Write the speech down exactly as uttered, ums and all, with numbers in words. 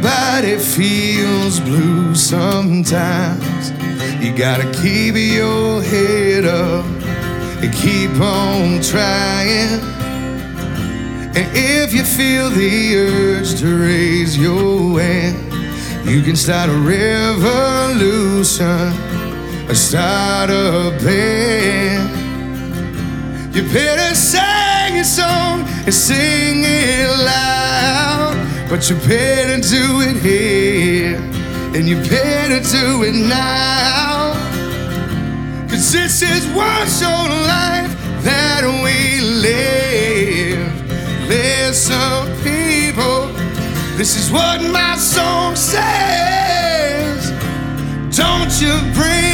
Everybody feels blue sometimes. You gotta keep your head up and keep on trying. And if you feel the urge to raise your hand, you can start a revolution or start a band. You better sing a song and sing it loud, but you better do it here, and you better do it now. Cause this is one short life that we live. Listen, people, this is what my song says. Don't you bring